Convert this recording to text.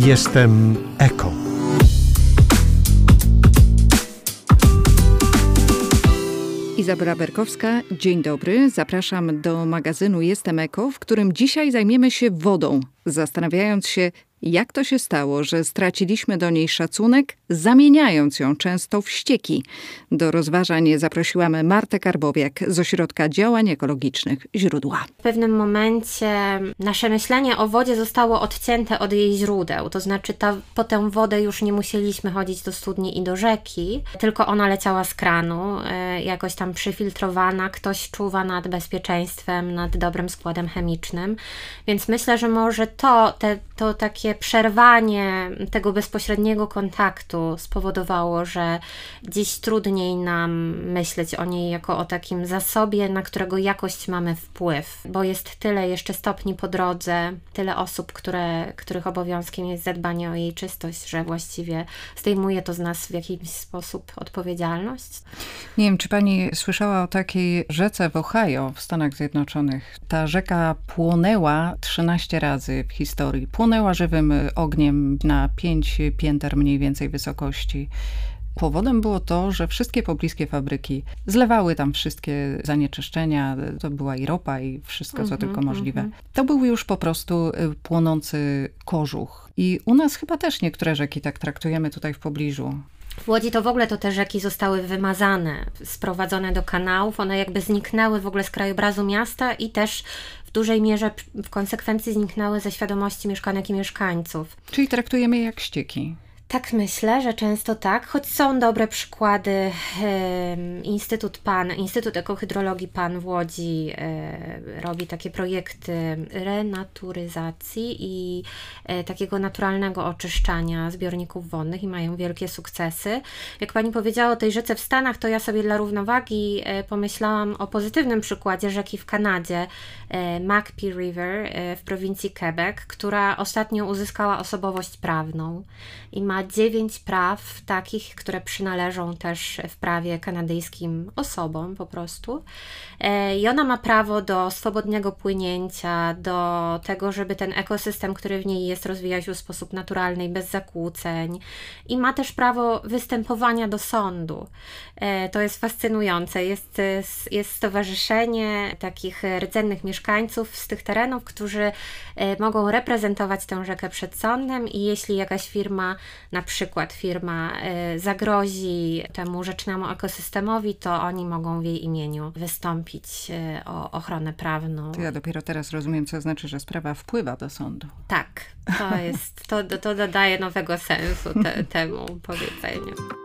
Jestem eko. Izabela Berkowska, dzień dobry. Zapraszam do magazynu Jestem eko, w którym dzisiaj zajmiemy się wodą, zastanawiając się, jak to się stało, że straciliśmy do niej szacunek, zamieniając ją często w ścieki. Do rozważań zaprosiłam Martę Karbowiak z Ośrodka Działań Ekologicznych Źródła. W pewnym momencie nasze myślenie o wodzie zostało odcięte od jej źródeł. To znaczy po tę wodę już nie musieliśmy chodzić do studni i do rzeki, tylko ona leciała z kranu, jakoś tam przyfiltrowana. Ktoś czuwa nad bezpieczeństwem, nad dobrym składem chemicznym. Więc myślę, że może to takie przerwanie tego bezpośredniego kontaktu spowodowało, że dziś trudniej nam myśleć o niej jako o takim zasobie, na którego jakość mamy wpływ, bo jest tyle jeszcze stopni po drodze, tyle osób, których obowiązkiem jest zadbanie o jej czystość, że właściwie zdejmuje to z nas w jakiś sposób odpowiedzialność. Nie wiem, czy pani słyszała o takiej rzece w Ohio w Stanach Zjednoczonych. Ta rzeka płonęła 13 razy w historii. Płonęła żywym ogniem na 5 pięter mniej więcej wysokości. Powodem było to, że wszystkie pobliskie fabryki zlewały tam wszystkie zanieczyszczenia. To była i ropa, i wszystko, co tylko możliwe. To był już po prostu płonący kożuch. I u nas chyba też niektóre rzeki tak traktujemy tutaj w pobliżu. W Łodzi to w ogóle te rzeki zostały wymazane, sprowadzone do kanałów, one jakby zniknęły w ogóle z krajobrazu miasta i też w dużej mierze w konsekwencji zniknęły ze świadomości mieszkanek i mieszkańców. Czyli traktujemy je jak ścieki. Tak myślę, że często tak, choć są dobre przykłady. Instytut Ekohydrologii PAN w Łodzi robi takie projekty renaturyzacji i takiego naturalnego oczyszczania zbiorników wodnych i mają wielkie sukcesy. Jak pani powiedziała o tej rzece w Stanach, to ja sobie dla równowagi pomyślałam o pozytywnym przykładzie rzeki w Kanadzie, McPee River w prowincji Quebec, która ostatnio uzyskała osobowość prawną i ma 9 praw takich, które przynależą też w prawie kanadyjskim osobom po prostu. I ona ma prawo do swobodnego płynięcia, do tego, żeby ten ekosystem, który w niej jest, rozwijał się w sposób naturalny i bez zakłóceń. I ma też prawo występowania do sądu. To jest fascynujące. Jest stowarzyszenie takich rdzennych mieszkańców z tych terenów, którzy mogą reprezentować tę rzekę przed sądem i jeśli jakaś firma, na przykład firma zagrozi temu rzecznemu ekosystemowi, to oni mogą w jej imieniu wystąpić o ochronę prawną. To ja dopiero teraz rozumiem, co znaczy, że sprawa wpływa do sądu. Tak, to dodaje nowego sensu temu powiedzeniu.